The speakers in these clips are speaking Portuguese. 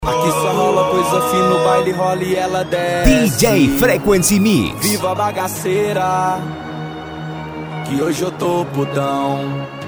Aqui só rola coisa fina, no baile rola e ela desce. DJ Frequency Mix. Viva a bagaceira, que hoje eu tô putão.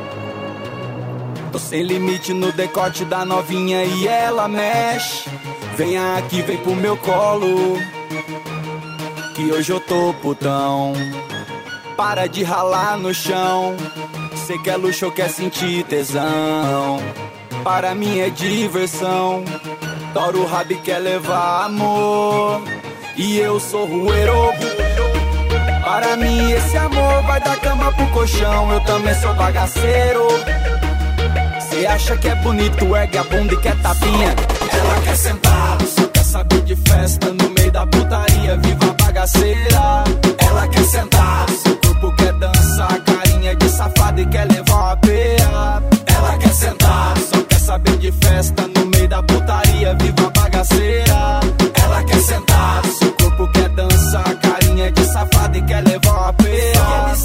Tô sem limite no decote da novinha e ela mexe. Vem aqui, vem pro meu colo, que hoje eu tô putão. Para de ralar no chão, cê quer luxo ou quer sentir tesão. Para mim é diversão, tora o rabo e quer levar amor, e eu sou rueiro. Para mim esse amor vai da cama pro colchão, eu também sou bagaceiro. Cê acha que é bonito, ergue a bunda e quer tapinha. Ela quer sentar, só quer saber de festa no meio da putaria, viva a bagaceira. Ela quer sentar, seu corpo quer dançar, carinha de safada e quer levar uma peia. Ela quer sentar, só quer saber de festa no meio da putaria, viva a bagaceira. Ela quer sentar, seu corpo quer dançar, carinha de safada e quer levar uma peia.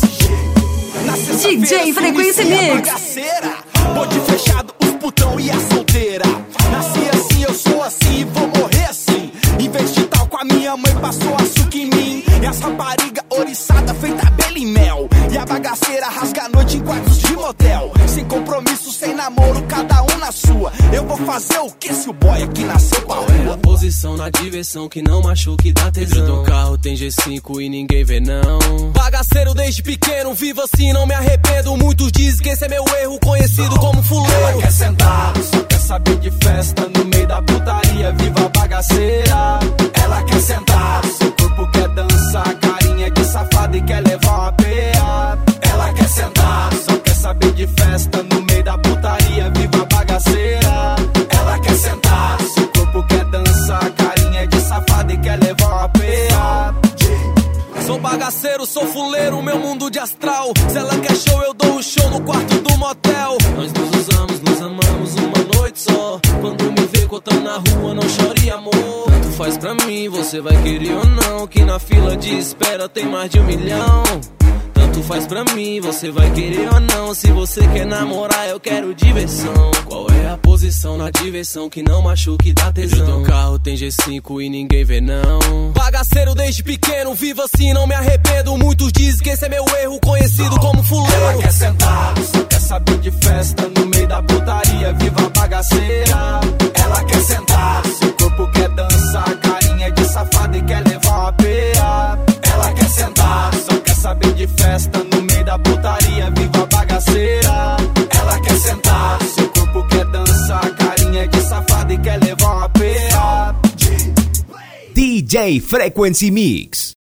DJ Frequency Mix. Bonde fechado, os putão e a solteira. Nasci assim, eu sou assim e vou morrer assim. Em vez de tal com a minha mãe passou açúcar em mim. E as rapariga oriçada feita abelha e mel. E a bagaceira rasga a noite em quartos de motel. Sem compromisso, sem namoro, cada um na sua. Eu vou fazer o que se o boy aqui nasceu pra rua? Posição na diversão que não machuca e dá tesão. Vidro do carro tem G5 e ninguém vê não. Bagaceiro desde pequeno, vivo assim, não me arrependo. Muitos dizem que esse é meu erro, conhecido como fuleiro. Ela quer sentar, só quer saber de festa no meio da putaria, viva a bagaceira. Ela quer sentar, seu corpo quer dançar, carinha de safada e quer levar uma peia. Ela quer sentar, só quer saber de festa no meio da putaria, viva a bagaceira. Ela quer sentar, seu corpo quer dançar, carinha de safada e quer levar uma peia. Sou bagaceiro, sou fuleiro, meu mundo de astral. Se ela quer show, eu dou o show no quarto do motel. Nós nos usamos, nos amamos uma noite só. Quando me vê cotando na rua, não chore amor. Tanto faz pra mim, você vai querer ou não, que na fila de espera tem mais de 1 milhão. Tanto faz pra mim, você vai querer ou não. Se você quer namorar, eu quero diversão. Qual é a posição na diversão que não machuca e dá tesão? Vidro do carro tem G5 e ninguém vê não. Bagaceiro desde pequeno, vivo assim, não me arrependo. Muitos dizem que esse é meu erro, conhecido como fuleiro. Ela quer sentar, só quer saber de festa no meio da putaria, viva a bagaceira. Ela quer sentar, seu corpo quer dançar, carinha de safada e quer levar uma peia. Ela quer sentar, só quer saber de festa no meio da putaria, viva a bagaceira. Ela quer sentar, seu corpo quer dançar, carinha de safada e quer levar uma peia. DJ Frequency Mix.